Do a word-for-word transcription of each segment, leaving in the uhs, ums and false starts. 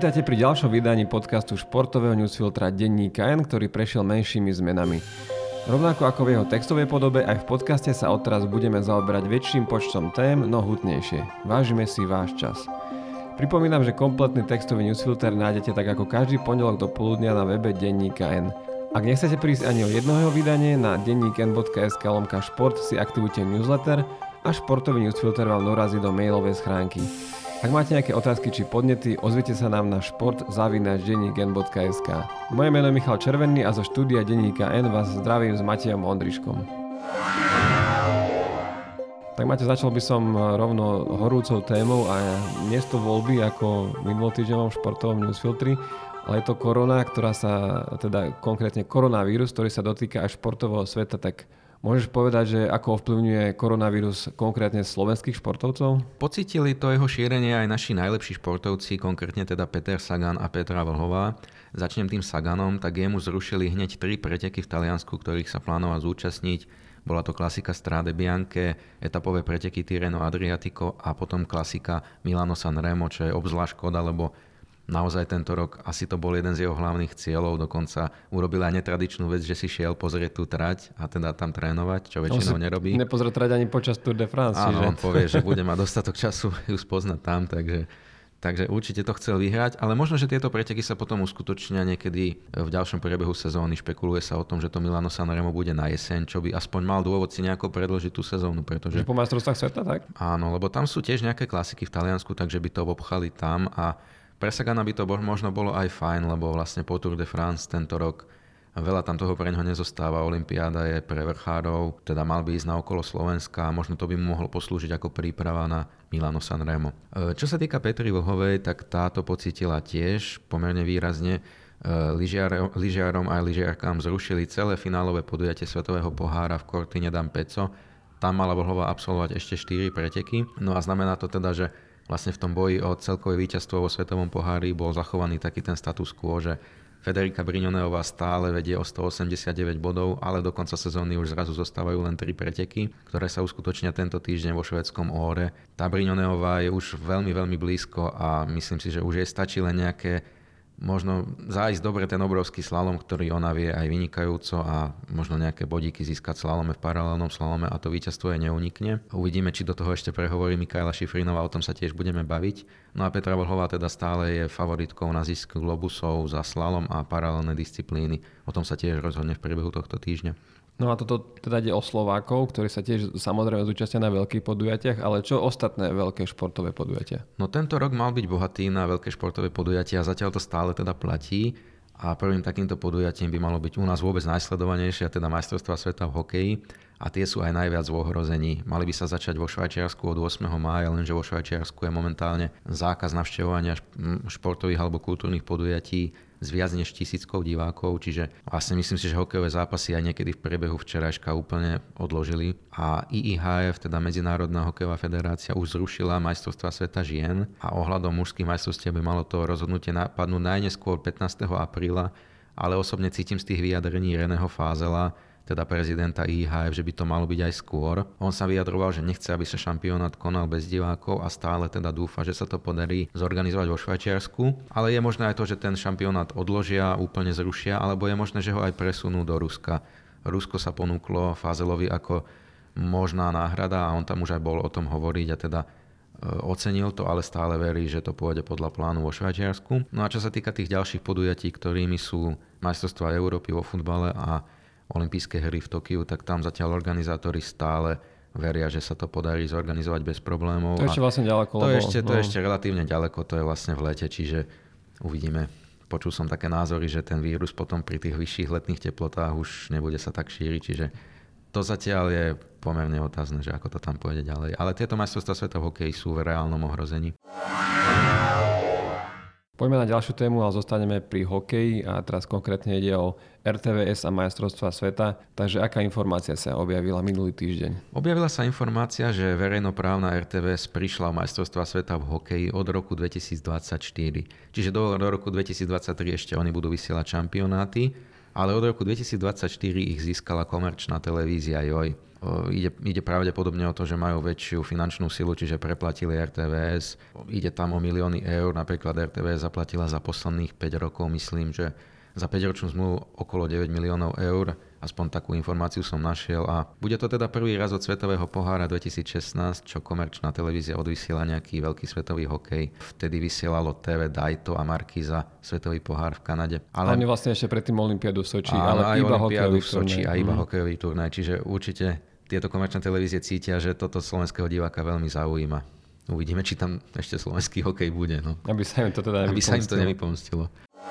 Vítajte pri ďalšom vydaní podcastu športového newsfiltra Denníka N, ktorý prešiel menšími zmenami. Rovnako ako v jeho textovej podobe, aj v podcaste sa odteraz budeme zaoberať väčším počtom tém, no hutnejšie. Vážime si váš čas. Pripomínam, že kompletný textový newsfilter nájdete tak ako každý pondelok do poludnia na webe Denníka N. Ak nechcete prísť ani o jedno jeho vydanie, na denníkn bodka es ká lomka šport si aktivujte newsletter a športový newsfilter vám dorazí do mailovej schránky. Ak máte nejaké otázky či podnety, ozvite sa nám na šport zavináč denníkn bodka es ká. Moje meno je Michal Červenný a zo štúdia Denníka N vás zdravím s Matejom Ondriškom. Tak Matej, začal by som rovno horúcou témou a miesto voľby ako minulotýždňovom športovom newsfiltri, ale je to korona, ktorá sa, teda konkrétne koronavírus, ktorý sa dotýka aj športového sveta, tak môžeš povedať, že ako ovplyvňuje koronavírus konkrétne slovenských športovcov? Pocítili to jeho šírenie aj naši najlepší športovci, konkrétne teda Peter Sagan a Petra Vlhová. Začnem tým Saganom, tak jemu zrušili hneď tri preteky v Taliansku, ktorých sa plánoval zúčastniť. Bola to klasika Strade Bianche, etapové preteky Tirreno Adriatico a potom klasika Milano Sanremo, čo je obzvlášť škoda, lebo naozaj tento rok asi to bol jeden z jeho hlavných cieľov, dokonca urobil aj netradičnú vec, že si šiel pozrieť tú trať a teda tam trénovať, čo väčšinou nerobí. Nepozrieť trať ani počas Tour de France. Áno, že? On povie, že bude mať dostatok času ju spoznať tam, takže, takže určite to chcel vyhrať, ale možno, že tieto preteky sa potom uskutočnia niekedy v ďalšom priebehu sezóny. Špekuluje sa o tom, že to Milano Sanremo bude na jeseň, čo by aspoň mal dôvod si nejako predĺžiť tú sezónu, pretože... Že po majstrovstvách sveta, tak? Áno, lebo tam sú tiež nejaké klasiky v Taliansku, takže by to obchali tam a pre Sagana by to možno bolo aj fajn, lebo vlastne po Tour de France tento rok veľa tam toho pre ňoho nezostáva. Olympiáda je pre vrchárov, teda mal by ísť na okolo Slovenska a možno to by mu mohlo poslúžiť ako príprava na Milano Sanremo. Čo sa týka Petry Vlhovej, tak táto pocítila tiež pomerne výrazne. Lyžiarom aj lyžiarkám zrušili celé finálové podujatie Svetového pohára v Cortina d'Ampezzo. Tam mala Vlhová absolvovať ešte štyri preteky. No a znamená to teda, že vlastne v tom boji o celkové víťazstvo vo Svetovom pohári bol zachovaný taký ten status quo, že Federica Brignoneová stále vedie o stoosemdesiatdeväť bodov, ale do konca sezóny už zrazu zostávajú len tri preteky, ktoré sa uskutočnia tento týždeň vo švédskom Óre. Tá Brignoneová je už veľmi, veľmi blízko a myslím si, že už jej stačí len nejaké možno zájsť dobre ten obrovský slalom, ktorý ona vie aj vynikajúco a možno nejaké bodíky získať slalome v paralelnom slalome a to víťazstvo jej neunikne. Uvidíme, či do toho ešte prehovorí Mikaela Šifrinová, o tom sa tiež budeme baviť. No a Petra Vlhová teda stále je favoritkou na zisk globusov za slalom a paralelné disciplíny. O tom sa tiež rozhodne v priebehu tohto týždňa. No a toto teda ide o Slovákov, ktorí sa tiež samozrejme zúčastnia na veľkých podujatiach, ale čo ostatné veľké športové podujatia? No tento rok mal byť bohatý na veľké športové podujatia a zatiaľ to stále teda platí. A prvým takýmto podujatím by malo byť u nás vôbec najsledovanejšie, teda majstrovstvá sveta v hokeji. A tie sú aj najviac v ohrození. Mali by sa začať vo Švajčiarsku od ôsmeho mája, lenže vo Švajčiarsku je momentálne zákaz navštevovania športových alebo kultúrnych podujatí s viac než tisíckou divákov, čiže vlastne myslím si, že hokejové zápasy aj niekedy v priebehu včerajška úplne odložili. A í í há ef, teda Medzinárodná hokejová federácia, už zrušila majstrovstvá sveta žien a ohľadom mužských majstrovstiev by malo to rozhodnutie napadnúť najneskôr pätnásteho apríla, ale osobne cítim z tých vyjadrení Reného Fázela, teda prezidenta í í há ef, že by to malo byť aj skôr. On sa vyjadroval, že nechce, aby sa šampionát konal bez divákov a stále teda dúfa, že sa to podarí zorganizovať vo Švajčiarsku. Ale je možné aj to, že ten šampionát odložia, úplne zrušia, alebo je možné, že ho aj presunú do Ruska. Rusko sa ponúklo Fázelovi ako možná náhrada a on tam už aj bol o tom hovoriť a teda ocenil to, ale stále verí, že to pôjde podľa plánu vo Švajčiarsku. No a čo sa týka tých ďalších podujatí, ktorými sú majstrovstvá Európy vo futbale a olympijské hry v Tokiu, tak tam zatiaľ organizátori stále veria, že sa to podarí zorganizovať bez problémov. To je ešte vlastne ďaleko. To, lebo, je ešte, to no. je ešte relatívne ďaleko, to je vlastne v lete, čiže uvidíme. Počul som také názory, že ten vírus potom pri tých vyšších letných teplotách už nebude sa tak šíriť, čiže to zatiaľ je pomerne otázne, že ako to tam pôjde ďalej. Ale tieto majstrovstvá sveta v hokeji sú v reálnom ohrození. Poďme na ďalšiu tému, ale zostaneme pri hokeji a teraz konkrétne ide o er té vé es a majstrovstvá sveta. Takže aká informácia sa objavila minulý týždeň? Objavila sa informácia, že verejnoprávna er té vé es prišla o majstrovstvá sveta v hokeji od roku dvetisícdvadsaťštyri. Čiže do, do roku dvetisícdvadsaťtri ešte oni budú vysielať šampionáty. ale od roku dvetisícdvadsaťštyri ich získala komerčná televízia Joj. Ide, ide pravdepodobne o to, že majú väčšiu finančnú silu, čiže preplatili er té vé es. Ide tam o milióny eur, napríklad er té vé es zaplatila za posledných päť rokov, myslím, že za päťročnú zmluvu okolo deväť miliónov eur, aspoň takú informáciu som našiel. A bude to teda prvý raz od Svetového pohára dvetisícšestnásť, čo komerčná televízia odvysiela nejaký veľký svetový hokej. Vtedy vysielalo té vé Daito a Markíza Svetový pohár v Kanade. Ale oni vlastne ešte predtým Olympiádu v Soči, áno, ale aj iba Olympiádu hokejový v Soči turnaj. a iba mm. hokejový turnaj, čiže určite tieto komerčné televízie cítia, že toto slovenského diváka veľmi zaujíma. Uvidíme, či tam ešte slovenský hokej bude. No. Aby sa im to teda Aby sa im to nevypomstilo.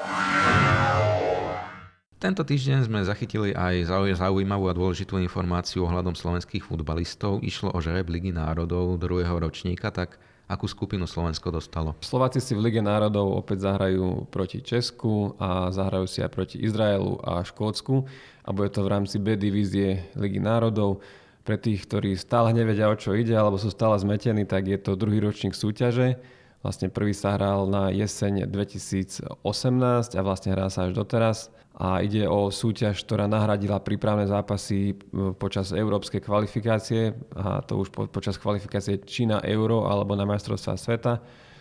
Tento týždeň sme zachytili aj zaujímavú a dôležitú informáciu ohľadom slovenských futbalistov. Išlo o žreb Ligy národov druhého ročníka, tak akú skupinu Slovensko dostalo? Slováci si v Lige národov opäť zahrajú proti Česku a zahrajú si aj proti Izraelu a Škótsku a bude to v rámci B divízie Ligy národov. Pre tých, ktorí stále nevedia, o čo ide alebo sú stále zmetení, tak je to druhý ročník súťaže. Vlastne prvý sa hral na jeseň dvetisícosemnásť a vlastne hrá sa až doteraz. A ide o súťaž, ktorá nahradila prípravné zápasy počas európskej kvalifikácie a to už po, počas kvalifikácie či na Euro alebo na majstrovstvá sveta.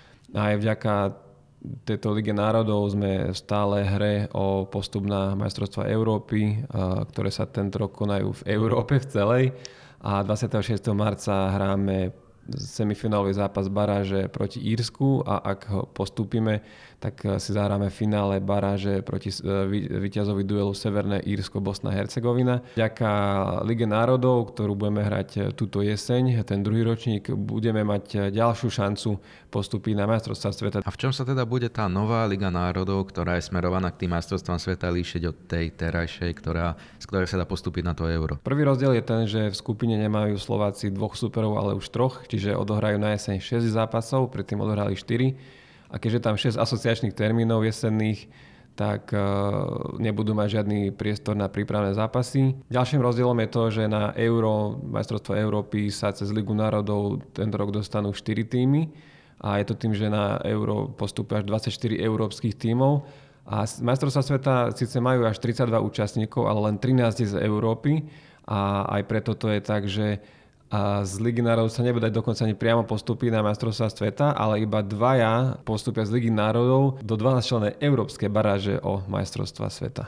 A aj vďaka tejto Lige národov sme v stále hre o postup na majstrovstvá Európy, ktoré sa tento rok konajú v Európe v celej. A dvadsiateho šiesteho marca hráme semifinálový zápas baráže proti Írsku a ak ho postúpime, tak si zahráme finále baráže proti víťazovi duelu Severné Írsko Bosna Hercegovina. Vďaka Lige národov, ktorú budeme hrať túto jeseň, ten druhý ročník, budeme mať ďalšiu šancu postúpiť na majstrovstvá sveta. A v čom sa teda bude tá nová Liga národov, ktorá je smerovaná k tým majstrovstvám sveta, líšiť od tej terajšej, ktorá, z ktorej sa dá postúpiť na to Euro? Prvý rozdiel je ten, že v skupine nemajú Slováci dvoch superov, ale už troch, čiže odohrajú na jeseň šesť zápasov, predtým odohrali štyri. A keďže tam šesť asociačných termínov jesenných, tak nebudú mať žiadny priestor na prípravné zápasy. Ďalším rozdielom je to, že na Euro, majstrovstvo Európy sa cez Ligu národov tento rok dostanú štyri tímy a je to tým, že na Euro postupuje až dvadsaťštyri európskych tímov a majstrovstvá sveta síce majú až tridsaťdva účastníkov, ale len trinásť z Európy a aj preto to je tak, že a z Ligy národov sa nebude dať dokonca ani priamo postúpiť na majstrovstvá sveta, ale iba dvaja postupia z Ligy národov do dvanásťčlennej európskej baráže o majstrovstvá sveta.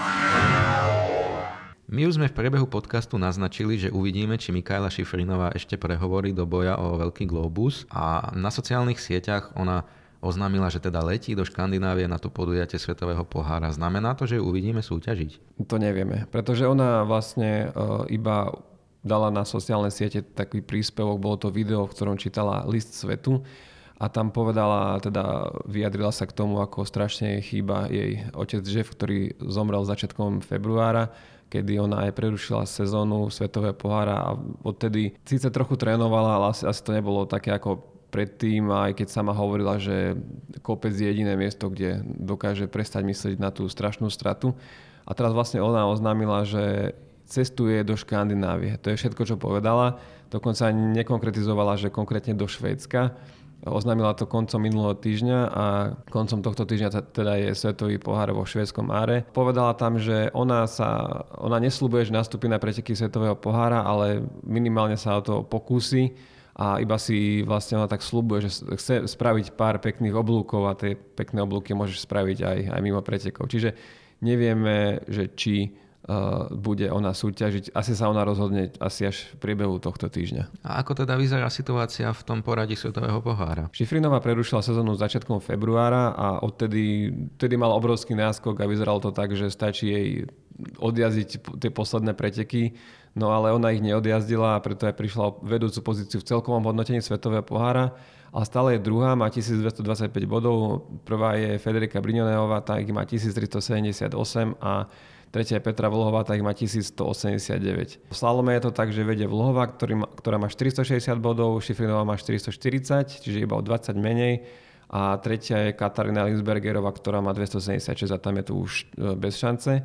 My už sme v priebehu podcastu naznačili, že uvidíme, či Mikaela Šifrinová ešte prehovorí do boja o Veľký glóbus a na sociálnych sieťach ona oznámila, že teda letí do Škandinávie na to podujatie Svetového pohára. Znamená to, že ju uvidíme súťažiť? To nevieme, pretože ona vlastne uh, iba dala na sociálne siete taký príspevok, bolo to video, v ktorom čítala list svetu a tam povedala, teda vyjadrila sa k tomu, ako strašne jej chýba jej otec Jeff, ktorý zomrel začiatkom februára, kedy ona aj prerušila sezónu Svetového pohára a odtedy síce trochu trénovala, ale asi, asi to nebolo také ako predtým, aj keď sama hovorila, že kopec je jediné miesto, kde dokáže prestať myslieť na tú strašnú stratu. A teraz vlastne ona oznámila, že cestuje do Škandinávie. To je všetko, čo povedala. Dokonca nekonkretizovala, že konkrétne do Švédska. Oznámila to koncom minulého týždňa a koncom tohto týždňa teda je Svetový pohár vo švédskom Áre. Povedala tam, že ona sa, ona nesľubuje, že nastúpi na preteky Svetového pohára, ale minimálne sa o to pokúsi a iba si vlastne ona tak sľubuje, že chce spraviť pár pekných oblúkov a tie pekné oblúky môžeš spraviť aj, aj mimo pretekov. Čiže nevieme, že či Uh, bude ona súťažiť. Asi sa ona rozhodne asi až v priebehu tohto týždňa. A ako teda vyzerá situácia v tom poradí Svetového pohára? Šifrinová prerušila sezónu začiatkom februára a odtedy tedy mal obrovský náskok a vyzeralo to tak, že stačí jej odjazdiť tie posledné preteky, no ale ona ich neodjazdila a preto aj prišla o vedúcu pozíciu v celkovom hodnotení Svetového pohára, ale stále je druhá, má tisícdvestodvadsaťpäť bodov, prvá je Federica Brignoneová, tá ich má tisíctristosedemdesiatosem a tretia je Petra Vlhová, tak má tisícstoosemdesiatdeväť. V slalome je to tak, že vedie Vlhová, ktorý má, ktorá má štyristošesťdesiat bodov, Šifrinová má štyristoštyridsať, čiže iba o dvadsať menej. A tretia je Katarína Linsbergerová, ktorá má dvestosedemdesiatšesť a tam je tu už bez šance.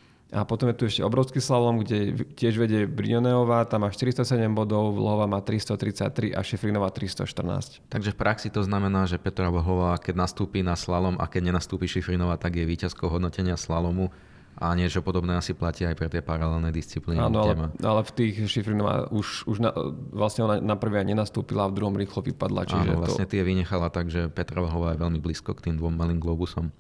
A potom je tu ešte obrovský slalom, kde tiež vedie Brignoneová, tam má štyristosedem bodov, Vlhová má tristotridsaťtri a Šifrinová tristoštrnásť. Takže v praxi to znamená, že Petra Vlhová, keď nastúpi na slalom a keď nenastúpi Šifrinová, tak je víťazkou hodnotenia slalomu A niečo podobné asi platí aj pre tie paralelné disciplíny. Áno, ale, ale v tých Šifrinová už, už na, vlastne ona na prvé nenastúpila a v druhom rýchlo vypadla. Čiže Áno, vlastne to... tie vynechala tak, že Petra Vlhová je veľmi blízko k tým dvom malým globusom.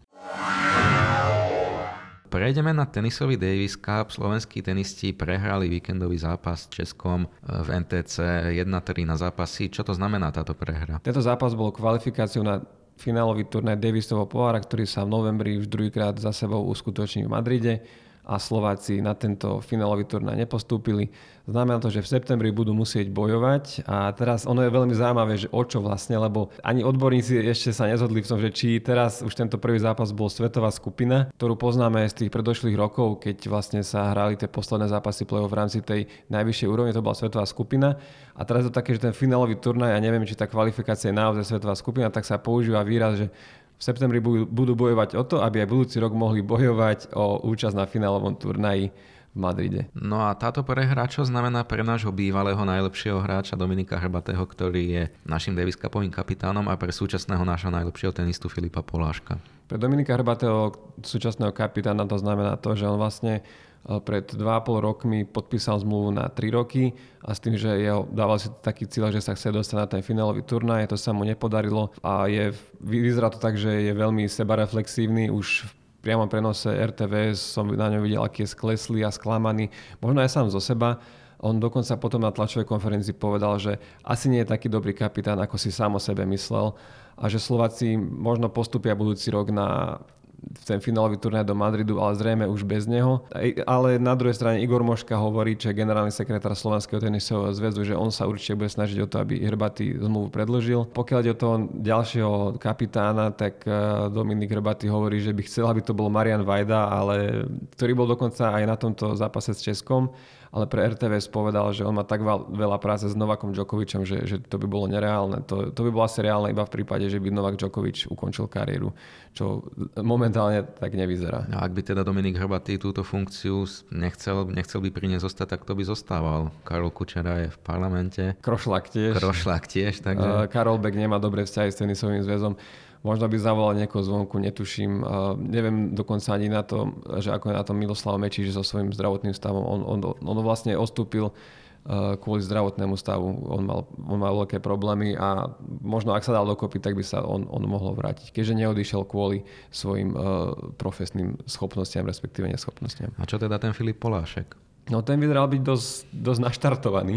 Prejdeme na tenisový Davis Cup. Slovenskí tenisti prehrali víkendový zápas s Českom v en té cé jedna tri na zápasy. Čo to znamená táto prehra? Tento zápas bol kvalifikáciou na finálový turnaj Davisovho pohára, ktorý sa v novembri už druhýkrát za sebou uskutoční v Madride a Slováci na tento finálový turnaj nepostúpili. Znamená to, že v septembri budú musieť bojovať a teraz ono je veľmi zaujímavé, že o čo vlastne, lebo ani odborníci ešte sa nezhodli v tom, že či teraz už tento prvý zápas bol svetová skupina, ktorú poznáme z tých predošlých rokov, keď vlastne sa hrali tie posledné zápasy play-off v rámci tej najvyššej úrovne, to bola svetová skupina. A teraz je to také, že ten finálový turnaj, ja neviem, či tá kvalifikácia je naozaj svetová skupina, tak sa používa výraz, že v septembri budú bojovať o to, aby aj budúci rok mohli bojovať o účasť na finálovom turnaji v Madride. No a táto prehra čo znamená pre nášho bývalého najlepšieho hráča Dominika Hrbatého, ktorý je našim Davis Cupovým kapitánom, a pre súčasného nášho najlepšieho tenistu Filipa Poláška? Pre Dominika Hrbatého, súčasného kapitána, to znamená to, že on vlastne pred dva a pol rokmi podpísal zmluvu na tri roky a s tým, že jeho, dával si taký cieľ, že sa chce dostať na ten finálový turnaj, to sa mu nepodarilo a je, vyzerá to tak, že je veľmi sebareflexívny. Už v priamom prenose er té vé som na ňom videl, aký je skleslý a sklamaný, možno aj sám zo seba. On dokonca potom na tlačovej konferencii povedal, že asi nie je taký dobrý kapitán, ako si sám o sebe myslel a že Slováci možno postupia budúci rok na ten finálový turnaj do Madridu, ale zrejme už bez neho. Ale na druhej strane Igor Moška hovorí, že generálny sekretár Slovenského tenisového zväzu, že on sa určite bude snažiť o to, aby Hrbatý zmluvu predĺžil. Pokiaľ ide o toho ďalšieho kapitána, tak Dominik Hrbatý hovorí, že by chcel, aby to bol Marian Vajda, ale ktorý bol dokonca aj na tomto zápase s Českom, ale pre er té vé povedal, že on má tak veľa práce s Novakom Djokovičom, že, že to by bolo nereálne. To, to by bolo asi reálne iba v prípade, že by Novak Djokovič ukončil kariéru, čo momentálne tak nevyzerá. A ak by teda Dominik Hrbatý túto funkciu nechcel, nechcel by pri nej zostať, tak to by zostával. Karol Kučera je v parlamente. Krošlak tiež. Krošlak tiež, takže... Karol Beck nemá dobré vzťahy s tenisovým zväzom. Možno by zavolal niekoho zvonku, netuším. Uh, neviem dokonca ani na to, že ako je na tom Miloslav Mečiš so svojím zdravotným stavom. On, on, on vlastne odstúpil uh, kvôli zdravotnému stavu. On mal, on mal veľké problémy a možno ak sa dal dokopy, tak by sa on, on mohol vrátiť. Keďže neodišiel kvôli svojim uh, profesným schopnostiam, respektíve neschopnostiam. A čo teda ten Filip Polášek? No ten vyzeral byť dosť, dosť naštartovaný.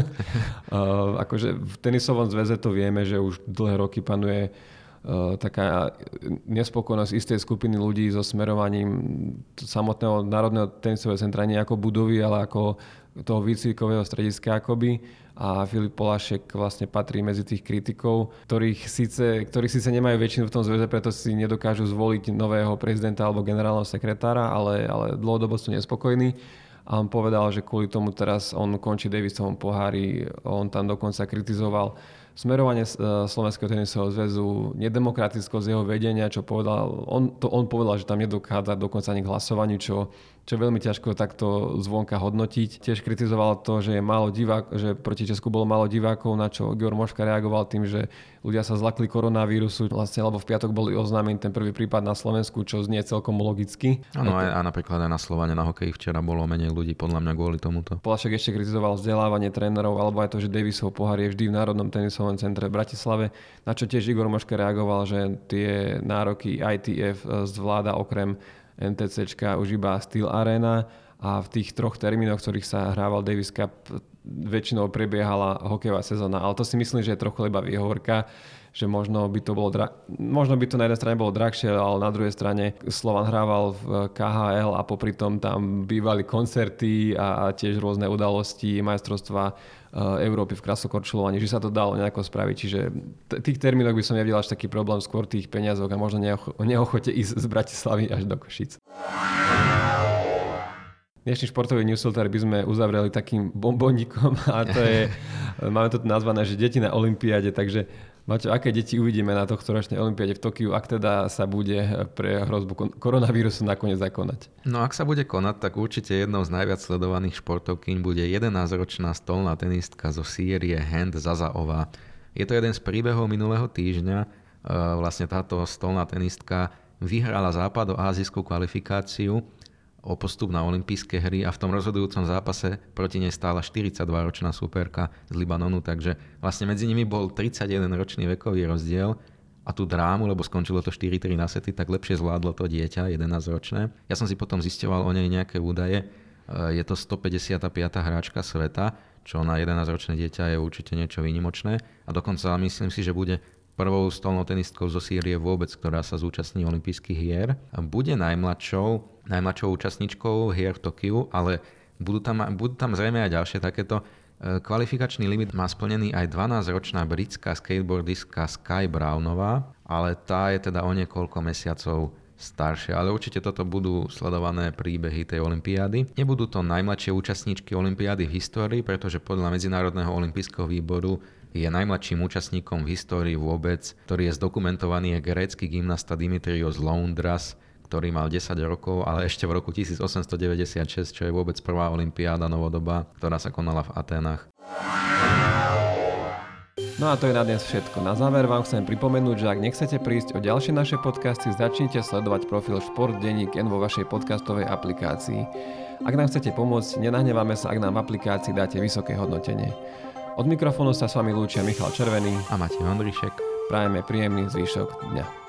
uh, akože v tenisovom zväze to vieme, že už dlhé roky panuje Uh, taká nespokojnosť istej skupiny ľudí so smerovaním samotného národného tenisového centra nie ako budovy, ale ako toho výcvikového strediska akoby. A Filip Polášek vlastne patrí medzi tých kritikov, ktorých síce, ktorí síce nemajú väčšinu v tom zväze, preto si nedokážu zvoliť nového prezidenta alebo generálneho sekretára, ale, ale dlhodobo sú nespokojní. A on povedal, že kvôli tomu teraz on končí Davisovom pohári. On tam dokonca kritizoval smerovanie Slovenského tenisového zväzu, nedemokratickosť jeho vedenia, čo povedal, on, to on povedal, že tam nedochádza dokonca ani k hlasovaniu, čo, čo veľmi ťažko takto zvonka hodnotiť. Tiež kritizoval to, že je málo divák, že proti Česku bolo málo divákov, na čo Igor Moška reagoval tým, že ľudia sa zlakli koronavírusu, vlastne, lebo v piatok bol oznámený ten prvý prípad na Slovensku, čo znie celkom logicky. Áno, a, a napríklad aj na Slovane na hokeji včera bolo menej ľudí, podľa mňa kvôli tomuto. Polášek ešte kritizoval vzdelávanie trénerov, alebo aj to, že Davisov pohár je vždy v Národnom tenisovom centre v Bratislave, na čo tiež Igor Moška reagoval, že tie nároky í té ef zvláda okrem en té céčka už iba Steel Arena a v tých troch termínoch, ktorých sa hrával Davis Cup, väčšinou prebiehala hokejová sezóna. Ale to si myslím, že je trochu iba výhovorka, že možno by to bolo dra- možno by to na jednej strane bolo drahšie, ale na druhej strane Slovan hrával v ká há el a popri tom tam bývali koncerty a tiež rôzne udalosti, majstrovstvá Európy v krasokorčulovaní, že sa to dalo nejako spraviť. Čiže t- tých termínoch by som nevidel až taký problém, skôr tých peniazok a možno neoch- neochote ísť z Bratislavy až do Košíc. Dnešný športový newsletter by sme uzavreli takým bombonikom a to je, máme to nazvané, že deti na olympiáde, takže Maťo, aké deti uvidíme na tohto ročnej olympiáde v Tokiu, ak teda sa bude pre hrozbu koronavírusu nakoniec zakonať? No ak sa bude konať, tak určite jednou z najviac sledovaných športovkyň bude jedenásťročná stolná tenistka zo Sýrie Hand Zazaová. Je to jeden z príbehov minulého týždňa. Vlastne táto stolná tenistka vyhrala západoázijskú kvalifikáciu o postup na olympijské hry a v tom rozhodujúcom zápase proti nej stála štyridsaťdvaročná súperka z Libanonu, takže vlastne medzi nimi bol tridsaťjedenročný vekový rozdiel a tú drámu, lebo skončilo to štyri tri na sety, tak lepšie zvládlo to dieťa, jedenásťročné. Ja som si potom zisťoval o nej nejaké údaje. Je to stopäťdesiata piata hráčka sveta, čo na jedenásťročné dieťa je určite niečo výnimočné a dokonca myslím si, že bude prvou stolnou tenistkou zo Sýrie vôbec, ktorá sa zúčastní olympijských hier. Bude najmladšou, najmladšou účastníčkou hier v Tokiu, ale budú tam, budú tam zrejme aj ďalšie takéto. Kvalifikačný limit má splnený aj dvanásťročná britská skateboardistka Sky Brownová, ale tá je teda o niekoľko mesiacov staršia, ale určite toto budú sledované príbehy tej olympiády. Nebudú to najmladšie účastníčky olympiády v histórii, pretože podľa Medzinárodného olympijského výboru je najmladším účastníkom v histórii vôbec, ktorý je zdokumentovaný, je grécky gymnasta Dimitrios Loundras, ktorý mal desať rokov, ale ešte v roku tisícosemstodeväťdesiatšesť, čo je vôbec prvá olympiáda novodobá, ktorá sa konala v Aténach. No a to je na dnes všetko. Na záver vám chcem pripomenúť, že ak nechcete prísť o ďalšie naše podcasty, začnite sledovať profil Šport denník N vo vašej podcastovej aplikácii. Ak nám chcete pomôcť, nenahneváme sa, ak nám v aplikácii dáte vysoké hodnotenie. Od mikrofónu sa s vami lúčia Michal Červený a Matej Ondrišek. Prajeme príjemný zvyšok dňa.